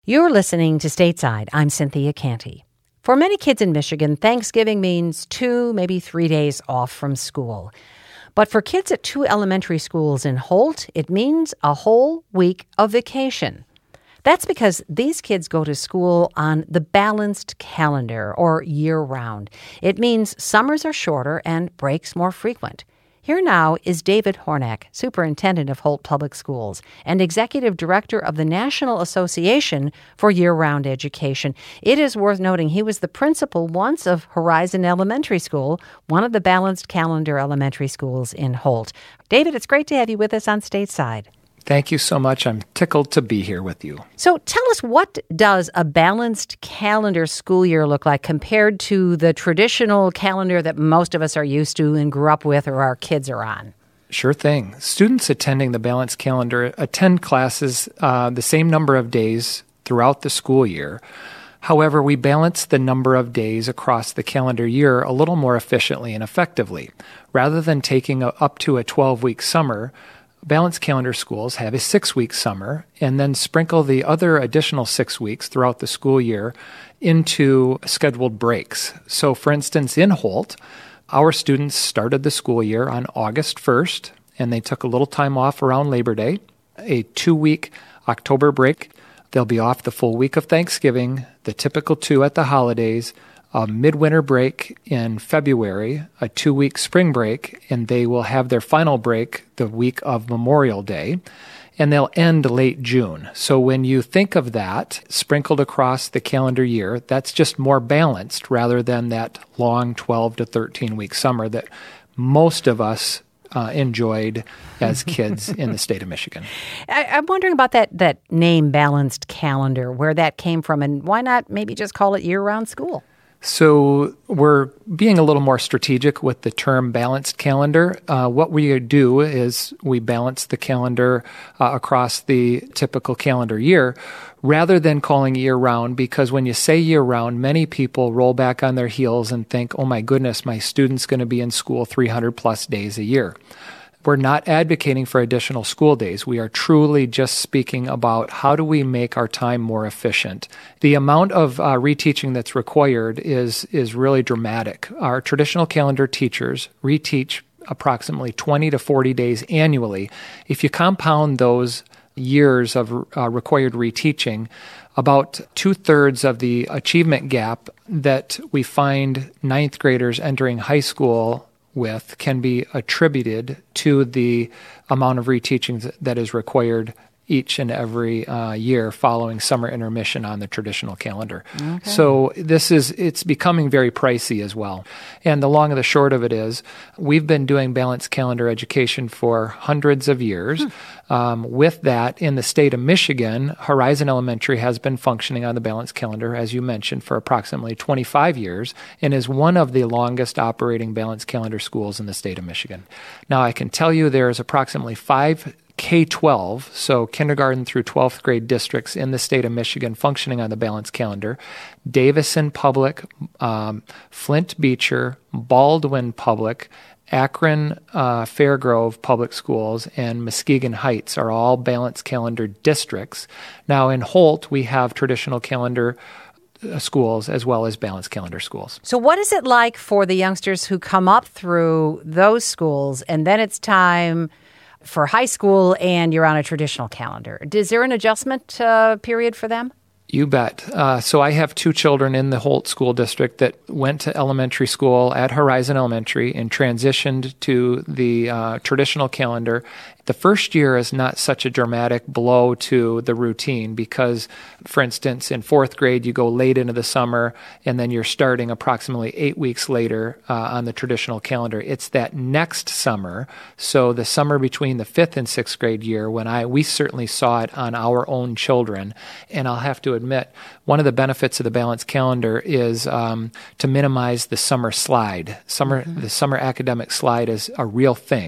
You're listening to Stateside. I'm Cynthia Canty. For many kids in Michigan, Thanksgiving means 2, maybe 3 days off from school. But for kids at 2 elementary schools in Holt, it means a whole week of vacation. That's because these kids go to school on the balanced calendar, or year-round. It means summers are shorter and breaks more frequent. Here now is David Hornak, Superintendent of Holt Public Schools and Executive Director of the National Association for Year-Round Education. It is worth noting he was the principal once of Horizon Elementary School, one of the balanced calendar elementary schools in Holt. David, it's great to have you with us on Stateside. Thank you so much. I'm tickled to be here with you. So tell us, what does a balanced calendar school year look like compared to the traditional calendar that most of us are used to and grew up with or our kids are on? Sure thing. Students attending the balanced calendar attend classes the same number of days throughout the school year. However, we balance the number of days across the calendar year a little more efficiently and effectively. Rather than taking up to a 12-week summer, balanced calendar schools have a 6-week summer and then sprinkle the other additional 6 weeks throughout the school year into scheduled breaks. So, for instance, in Holt, our students started the school year on August 1st, and they took a little time off around Labor Day, a 2-week October break. They'll be off the full week of Thanksgiving, the typical 2 at the holidays, a midwinter break in February, a 2-week spring break, and they will have their final break the week of Memorial Day, and they'll end late June. So when you think of that sprinkled across the calendar year, that's just more balanced rather than that long 12 to 13-week summer that most of us enjoyed as kids in the state of Michigan. I'm wondering about that name, balanced calendar, where that came from, and why not maybe just call it year-round school? So we're being a little more strategic with the term balanced calendar. What we do is we balance the calendar across the typical calendar year rather than calling year-round, because when you say year-round, many people roll back on their heels and think, oh my goodness, my student's going to be in school 300-plus days a year. We're not advocating for additional school days. We are truly just speaking about how do we make our time more efficient. The amount of reteaching that's required is really dramatic. Our traditional calendar teachers reteach approximately 20 to 40 days annually. If you compound those years of required reteaching, about 2/3 of the achievement gap that we find ninth graders entering high school with can be attributed to the amount of reteaching that is required each and every year following summer intermission on the traditional calendar. Okay. So it's becoming very pricey as well. And the long and the short of it is, we've been doing balanced calendar education for hundreds of years. With that, in the state of Michigan, Horizon Elementary has been functioning on the balanced calendar, as you mentioned, for approximately 25 years and is one of the longest operating balanced calendar schools in the state of Michigan. Now, I can tell you there's approximately 5 K-12, so kindergarten through 12th grade districts in the state of Michigan functioning on the balanced calendar. Davison Public, Flint Beecher, Baldwin Public, Akron Fairgrove Public Schools, and Muskegon Heights are all balanced calendar districts. Now in Holt, we have traditional calendar schools as well as balanced calendar schools. So what is it like for the youngsters who come up through those schools and then it's time for high school and you're on a traditional calendar? Is there an adjustment period for them? You bet. So I have 2 children in the Holt School District that went to elementary school at Horizon Elementary and transitioned to the traditional calendar. The first year is not such a dramatic blow to the routine because, for instance, in 4th grade, you go late into the summer and then you're starting approximately 8 weeks later on the traditional calendar. It's that next summer, so the summer between the 5th and 6th grade year when we certainly saw it on our own children. And I'll have to admit, one of the benefits of the balanced calendar is to minimize the summer slide. The summer academic slide is a real thing.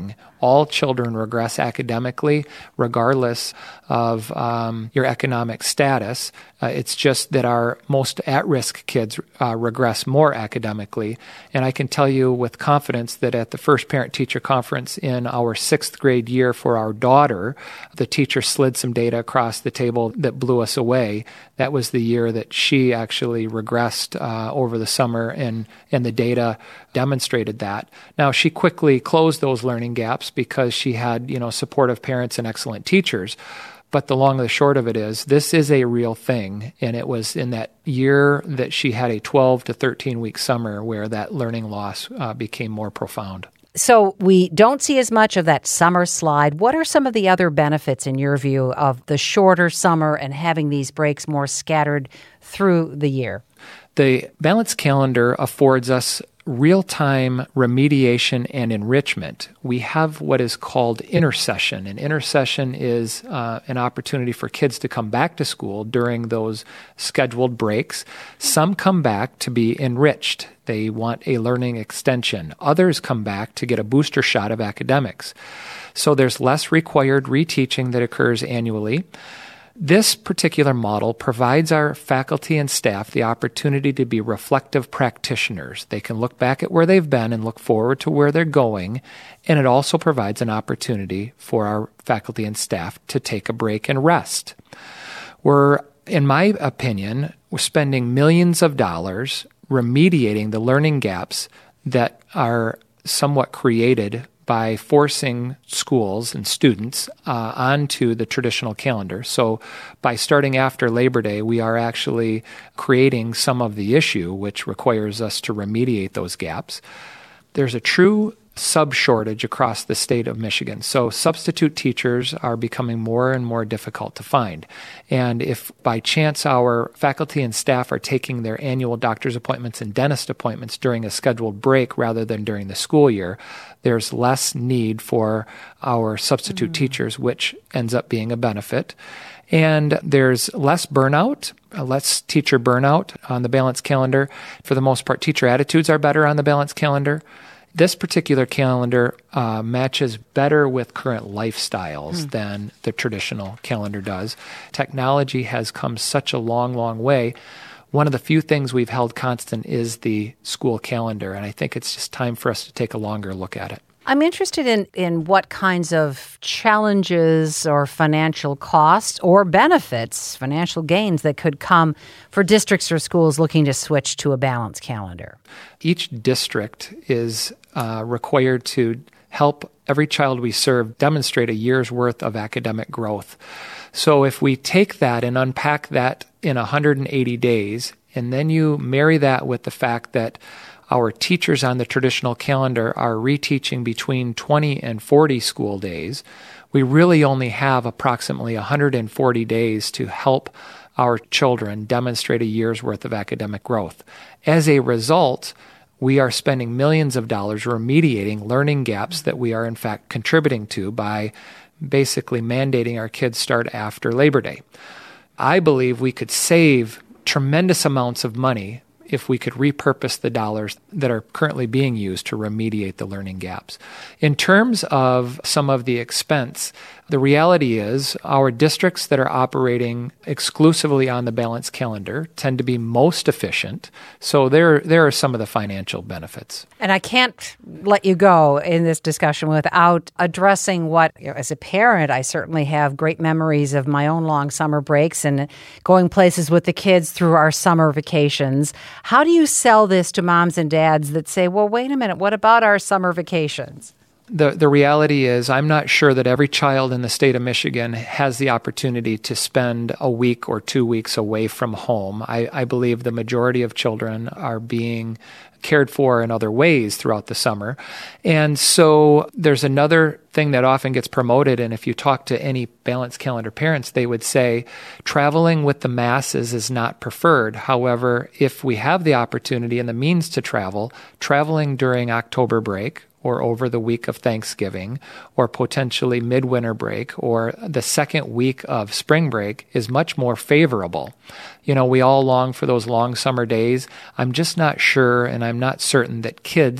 all children regress academically, regardless of your economic status. It's just that our most at-risk kids regress more academically. And I can tell you with confidence that at the first parent-teacher conference in our 6th grade year for our daughter, the teacher slid some data across the table that blew us away. That was the year that she actually regressed over the summer, and the data demonstrated that. Now, she quickly closed those learning gaps because she had, supportive parents and excellent teachers. But the long and the short of it is, this is a real thing, and it was in that year that she had a 12 to 13-week summer where that learning loss became more profound. So we don't see as much of that summer slide. What are some of the other benefits, in your view, of the shorter summer and having these breaks more scattered through the year? The balanced calendar affords us real-time remediation and enrichment. We have what is called intersession. And intersession is an opportunity for kids to come back to school during those scheduled breaks. Some come back to be enriched. They want a learning extension. Others come back to get a booster shot of academics. So there's less required reteaching that occurs annually. This particular model provides our faculty and staff the opportunity to be reflective practitioners. They can look back at where they've been and look forward to where they're going, and it also provides an opportunity for our faculty and staff to take a break and rest. In my opinion, we're spending millions of dollars remediating the learning gaps that are somewhat created by forcing schools and students onto the traditional calendar. So by starting after Labor Day, we are actually creating some of the issue, which requires us to remediate those gaps. There's a true sub-shortage across the state of Michigan. So substitute teachers are becoming more and more difficult to find. And if by chance our faculty and staff are taking their annual doctor's appointments and dentist appointments during a scheduled break rather than during the school year, there's less need for our substitute teachers, which ends up being a benefit. And there's less burnout, less teacher burnout on the balanced calendar. For the most part, teacher attitudes are better on the balanced calendar. This particular calendar matches better with current lifestyles than the traditional calendar does. Technology has come such a long, long way. One of the few things we've held constant is the school calendar, and I think it's just time for us to take a longer look at it. I'm interested in what kinds of challenges or financial costs or benefits, financial gains that could come for districts or schools looking to switch to a balanced calendar. Each district is required to help every child we serve demonstrate a year's worth of academic growth. So if we take that and unpack that in 180 days, and then you marry that with the fact that our teachers on the traditional calendar are reteaching between 20 and 40 school days, we really only have approximately 140 days to help our children demonstrate a year's worth of academic growth. As a result, we are spending millions of dollars remediating learning gaps that we are in fact contributing to by basically mandating our kids start after Labor Day. I believe we could save tremendous amounts of money if we could repurpose the dollars that are currently being used to remediate the learning gaps. In terms of some of the expense, the reality is our districts that are operating exclusively on the balanced calendar tend to be most efficient. So there are some of the financial benefits. And I can't let you go in this discussion without addressing what, as a parent, I certainly have great memories of my own long summer breaks and going places with the kids through our summer vacations. How do you sell this to moms and dads that say, well, wait a minute, what about our summer vacations? The reality is I'm not sure that every child in the state of Michigan has the opportunity to spend a week or 2 weeks away from home. I believe the majority of children are being cared for in other ways throughout the summer. And so there's another thing that often gets promoted, and if you talk to any balanced calendar parents, they would say traveling with the masses is not preferred. However, if we have the opportunity and the means to travel, traveling during October break or over the week of Thanksgiving, or potentially midwinter break, or the second week of spring break is much more favorable. You know, we all long for those long summer days. I'm just not sure, and I'm not certain that kids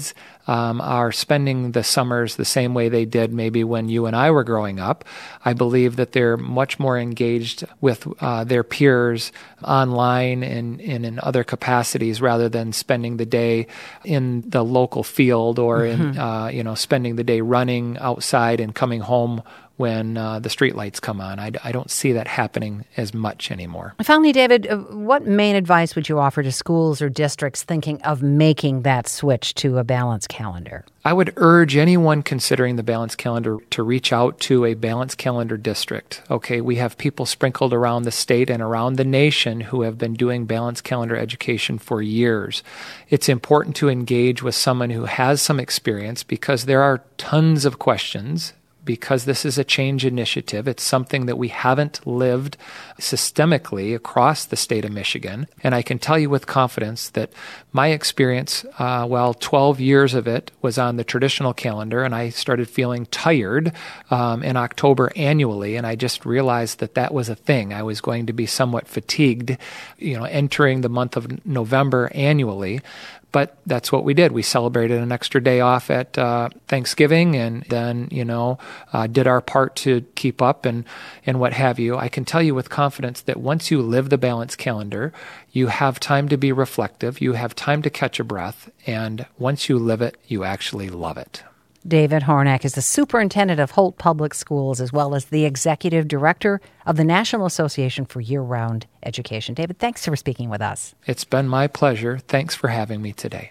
are spending the summers the same way they did maybe when you and I were growing up. I believe that they're much more engaged with their peers online and in other capacities rather than spending the day in the local field or in spending the day running outside and coming home when the street lights come on. I don't see that happening as much anymore. Finally, David, what main advice would you offer to schools or districts thinking of making that switch to a balanced calendar? I would urge anyone considering the balanced calendar to reach out to a balanced calendar district. Okay, we have people sprinkled around the state and around the nation who have been doing balanced calendar education for years. It's important to engage with someone who has some experience because there are tons of questions. Because this is a change initiative, it's something that we haven't lived systemically across the state of Michigan. And I can tell you with confidence that my experience, 12 years of it was on the traditional calendar, and I started feeling tired in October annually, and I just realized that that was a thing. I was going to be somewhat fatigued, entering the month of November annually. But that's what we did. We celebrated an extra day off at Thanksgiving and then, did our part to keep up and what have you. I can tell you with confidence that once you live the balanced calendar, you have time to be reflective, you have time to catch a breath, and once you live it, you actually love it. David Hornak is the superintendent of Holt Public Schools as well as the executive director of the National Association for Year-Round Education. David, thanks for speaking with us. It's been my pleasure. Thanks for having me today.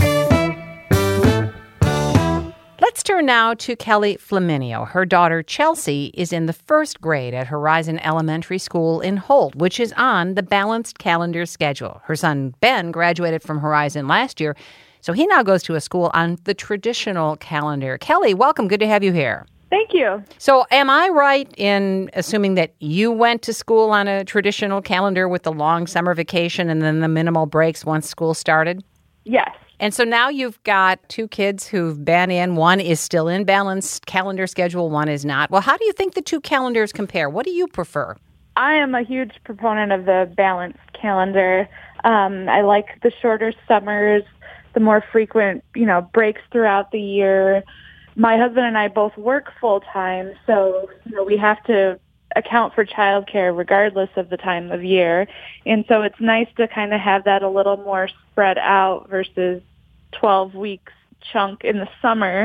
Let's turn now to Kelly Flaminio. Her daughter, Chelsea, is in the first grade at Horizon Elementary School in Holt, which is on the balanced calendar schedule. Her son, Ben, graduated from Horizon last year, so he now goes to a school on the traditional calendar. Kelly, welcome. Good to have you here. Thank you. So am I right in assuming that you went to school on a traditional calendar with the long summer vacation and then the minimal breaks once school started? Yes. And so now you've got two kids who've been in. One is still in balanced calendar schedule, one is not. Well, how do you think the two calendars compare? What do you prefer? I am a huge proponent of the balanced calendar. I like the shorter summers, the more frequent, breaks throughout the year. My husband and I both work full-time, so we have to account for childcare regardless of the time of year. And so it's nice to kind of have that a little more spread out versus 12 weeks chunk in the summer.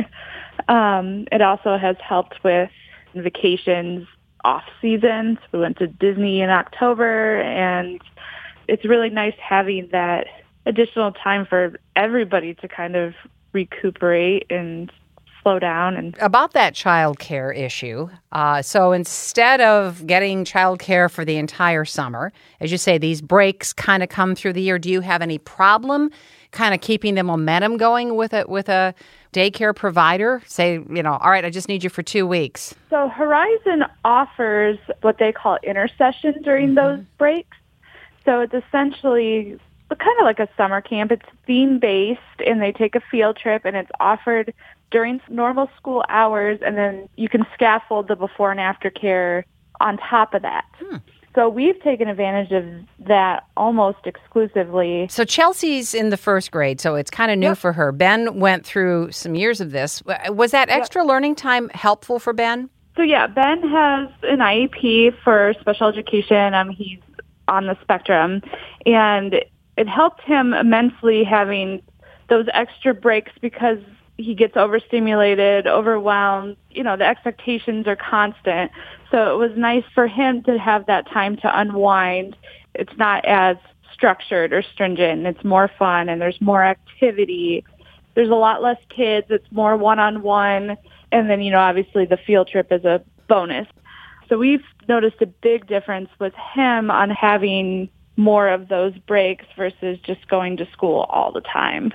It also has helped with vacations off season. So we went to Disney in October, and it's really nice having that additional time for everybody to kind of recuperate and slow down. And about that child care issue, so instead of getting child care for the entire summer, as you say, these breaks kind of come through the year. Do you have any problem kind of keeping the momentum going with a daycare provider? Say, all right, I just need you for 2 weeks. So Horizon offers what they call intercession during those breaks. So it's essentially kind of like a summer camp. It's theme-based, and they take a field trip, and it's offered during normal school hours, and then you can scaffold the before and after care on top of that. So we've taken advantage of that almost exclusively. So Chelsea's in the first grade, so it's kind of new for her. Ben went through some years of this. Was that extra learning time helpful for Ben? So Ben has an IEP for special education. He's on the spectrum, and it helped him immensely having those extra breaks because he gets overstimulated, overwhelmed. The expectations are constant. So it was nice for him to have that time to unwind. It's not as structured or stringent. It's more fun, and there's more activity. There's a lot less kids. It's more one-on-one. And then, obviously the field trip is a bonus. So we've noticed a big difference with him on having more of those breaks versus just going to school all the time.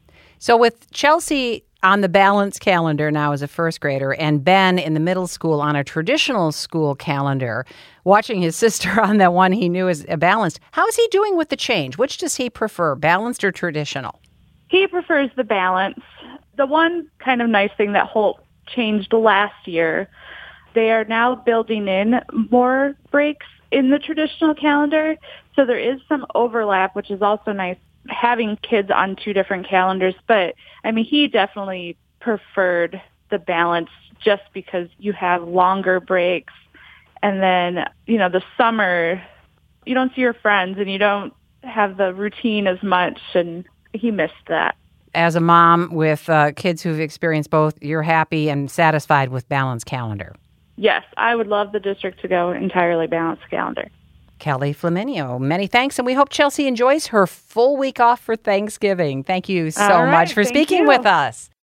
So with Chelsea on the balanced calendar now as a first grader and Ben in the middle school on a traditional school calendar, watching his sister on that one he knew as balanced, how is he doing with the change? Which does he prefer, balanced or traditional? He prefers the balance. The one kind of nice thing that Holt changed last year, they are now building in more breaks in the traditional calendar. So there is some overlap, which is also nice having kids on two different calendars. But, I mean, he definitely preferred the balance just because you have longer breaks. And then, the summer, you don't see your friends and you don't have the routine as much, and he missed that. As a mom with kids who've experienced both, you're happy and satisfied with balanced calendar? Yes, I would love the district to go entirely balanced calendar. Kelly Flaminio, many thanks, and we hope Chelsea enjoys her full week off for Thanksgiving. Thank you so much for speaking with us.